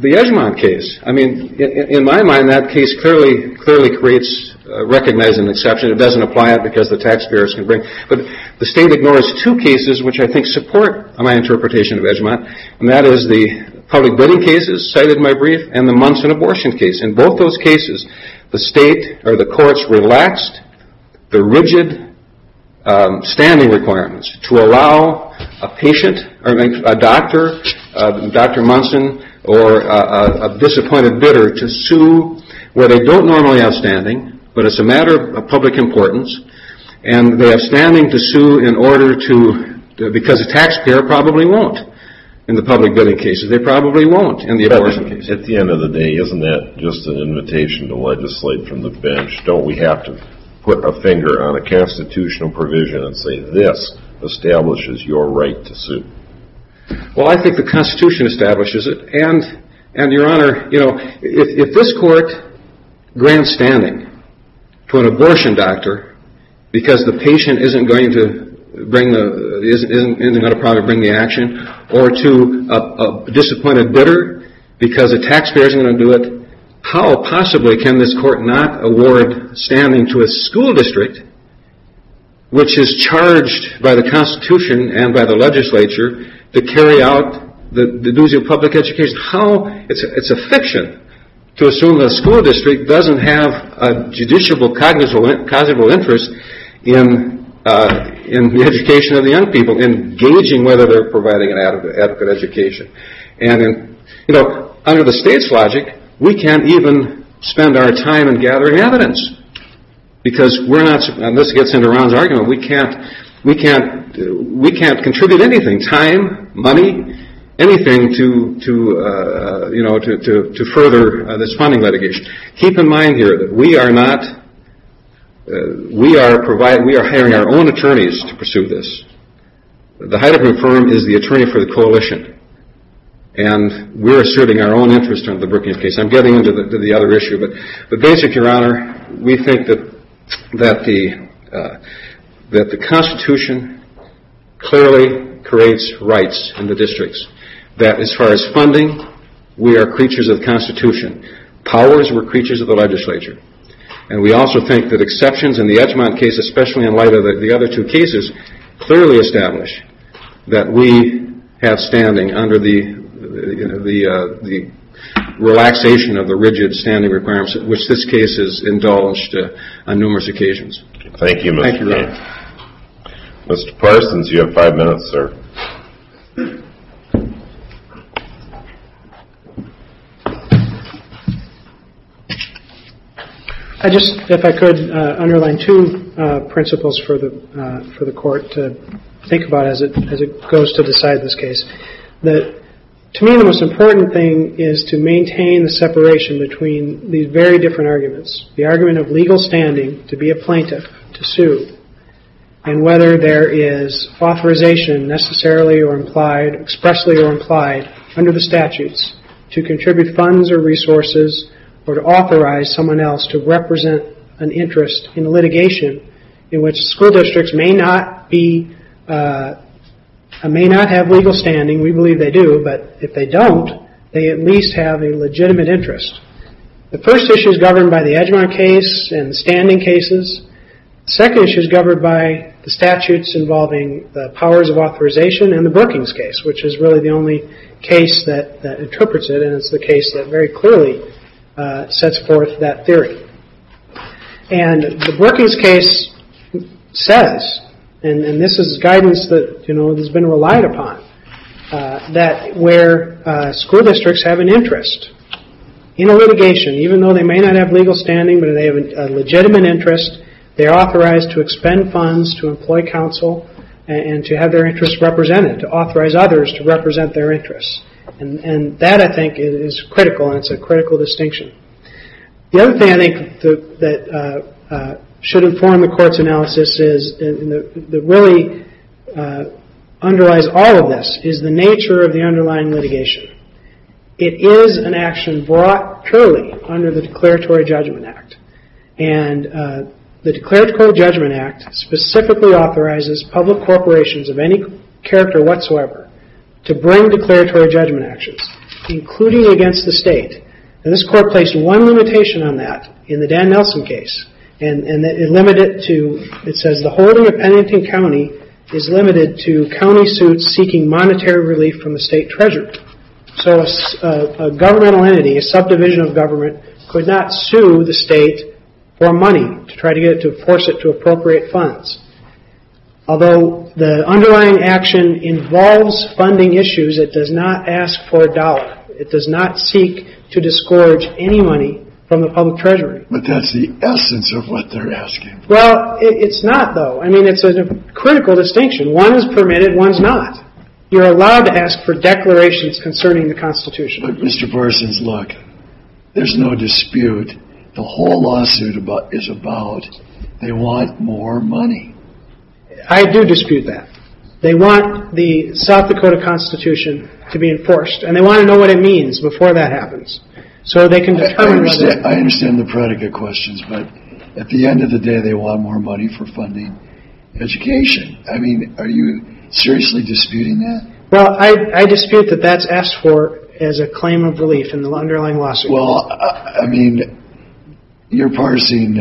the Edgemont case. I mean, in my mind, that case clearly creates recognize an exception. It doesn't apply it because the taxpayers can bring. But the state ignores two cases which I think support my interpretation of Edgemont, and that is the public bidding cases cited in my brief and the Munson abortion case. In both those cases, the state or the courts relaxed the rigid standing requirements to allow a patient or a doctor, Dr. Munson, or a disappointed bidder to sue where they don't normally have standing, but it's a matter of public importance, and they have standing to sue in order because the taxpayer probably won't in the public bidding cases. They probably won't in the abortion case. At the end of the day, isn't that just an invitation to legislate from the bench? Don't we have to put a finger on a constitutional provision and say this establishes your right to sue? Well, I think the Constitution establishes it, and Your Honor, if this court grants standing to an abortion doctor because the patient isn't going to probably bring the action, or to a disappointed bidder because a taxpayer isn't going to do it, how possibly can this court not award standing to a school district which is charged by the Constitution and by the legislature to carry out the duties of public education? How it's a fiction to assume that a school district doesn't have a judiciable cognizable interest in the education of the young people, in gauging whether they're providing an adequate education. And under the state's logic, we can't even spend our time in gathering evidence because we're not. And this gets into Ron's argument. We can't contribute anything, time, money, anything to further this funding litigation. Keep in mind here that we are hiring our own attorneys to pursue this. The Heidelberg firm is the attorney for the coalition, and we're asserting our own interest under the Brookings case. I'm getting into the other issue, but basically, Your Honor, we think that the Constitution clearly creates rights in the districts. That as far as funding, we are creatures of the Constitution. Powers, we're creatures of the legislature. And we also think that exceptions in the Edgemont case, especially in light of the other two cases, clearly establish that we have standing under the relaxation of the rigid standing requirements, which this case has indulged on numerous occasions. Thank you, Mr. Thank you, Ron. Mr. Parsons, you have 5 minutes, sir. If I could, underline two principles for the court to think about as it goes to decide this case. To me, the most important thing is to maintain the separation between these very different arguments. The argument of legal standing to be a plaintiff, to sue, and whether there is authorization necessarily or implied, expressly or implied, under the statutes to contribute funds or resources or to authorize someone else to represent an interest in litigation in which school districts may not have legal standing. We believe they do, but if they don't, they at least have a legitimate interest. The first issue is governed by the Edgemont case and the standing cases. The second issue is governed by the statutes involving the powers of authorization and the Brookings case, which is really the only case that interprets it, and it's the case that very clearly sets forth that theory. And the Brookings case says, and this is guidance that has been relied upon, that where school districts have an interest in a litigation, even though they may not have legal standing, but they have a legitimate interest, they are authorized to expend funds, to employ counsel, and to have their interests represented, to authorize others to represent their interests. And that, I think, is critical, and it's a critical distinction. The other thing I think that should inform the court's analysis is, that really underlies all of this, is the nature of the underlying litigation. It is an action brought purely under the Declaratory Judgment Act. And the Declaratory Judgment Act specifically authorizes public corporations of any character whatsoever to bring declaratory judgment actions. including against the state. And this court placed one limitation on that in the Dan Nelson case, and it limited it to, it says, the holding of Pennington County is limited to county suits seeking monetary relief from the state treasurer. So a governmental entity, a subdivision of government, could not sue the state for money to try to get it to force it to appropriate funds. Although the underlying action involves funding issues, it does not ask for a dollar. It does not seek to disgorge any money from the public treasury. But that's the essence of what they're asking. Well, it's not, though. I mean, it's a critical distinction. One is permitted, one's not. You're allowed to ask for declarations concerning the Constitution. But, Mr. Parsons, look, there's no dispute. The whole lawsuit is about they want more money. I do dispute that. They want the South Dakota Constitution to be enforced, and they want to know what it means before that happens, so they can determine I understand the predicate questions, but at the end of the day, they want more money for funding education. I mean, are you seriously disputing that? Well, I dispute that that's asked for as a claim of relief in the underlying lawsuit. Well, I mean, you're parsing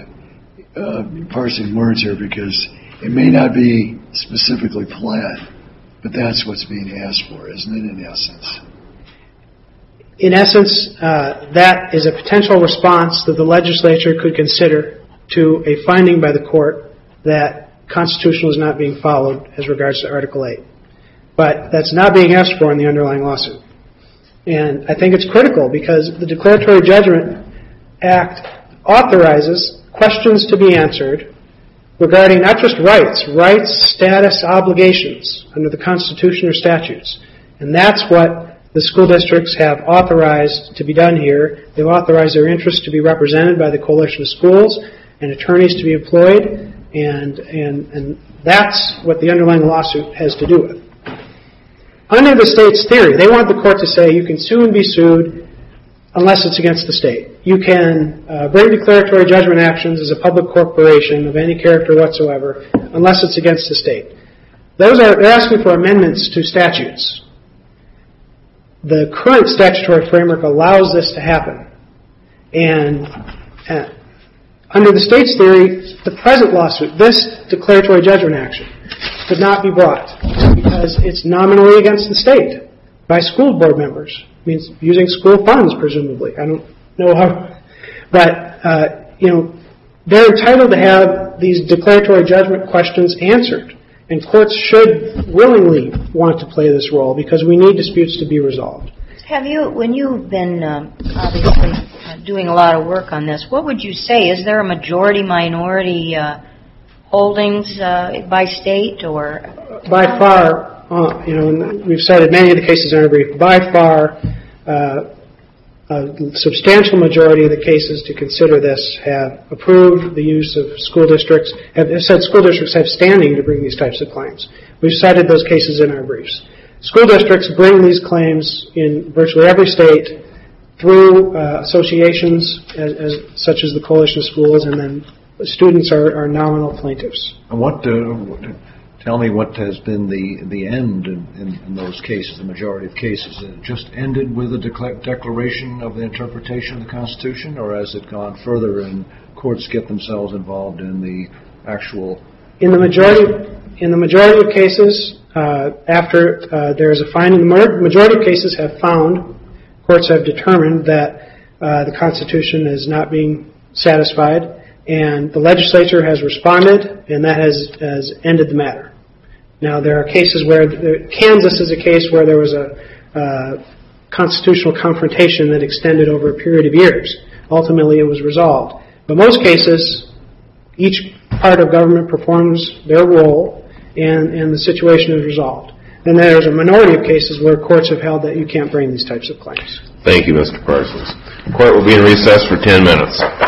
words here because it may not be specifically pled, but that's what's being asked for, isn't it, in essence? In essence, that is a potential response that the legislature could consider to a finding by the court that Constitution was not being followed as regards to Article 8. But that's not being asked for in the underlying lawsuit. And I think it's critical because the Declaratory Judgment Act authorizes questions to be answered regarding not just rights, status, obligations under the Constitution or statutes. And that's what the school districts have authorized to be done here. They've authorized their interests to be represented by the Coalition of Schools and attorneys to be employed, and that's what the underlying lawsuit has to do with. Under the state's theory, they want the court to say you can sue and be sued unless it's against the state. You can bring declaratory judgment actions as a public corporation of any character whatsoever unless it's against the state. They're asking for amendments to statutes. The current statutory framework allows this to happen. And under the state's theory, the present lawsuit, this declaratory judgment action, could not be brought because it's nominally against the state by school board members. It means using school funds, presumably. I don't know how. But, they're entitled to have these declaratory judgment questions answered. And courts should willingly want to play this role because we need disputes to be resolved. When you've been obviously doing a lot of work on this, what would you say? Is there a majority-minority holdings by state or? By far, we've cited many of the cases in our brief. By far, a substantial majority of the cases to consider this have approved the use of school districts, have said school districts have standing to bring these types of claims. We've cited those cases in our briefs. School districts bring these claims in virtually every state through associations such as the Coalition of Schools, and then students are nominal plaintiffs. And tell me what has been the end in those cases, the majority of cases. Has it just ended with a declaration of the interpretation of the Constitution, or has it gone further and courts get themselves involved in the actual? In the majority of cases, after there is a finding, the majority of cases have found, courts have determined that the Constitution is not being satisfied, and the legislature has responded, and that has ended the matter. Now, there are cases where, Kansas is a case where there was a constitutional confrontation that extended over a period of years. Ultimately, it was resolved. But most cases, each part of government performs their role, and the situation is resolved. Then there's a minority of cases where courts have held that you can't bring these types of claims. Thank you, Mr. Parsons. The court will be in recess for 10 minutes.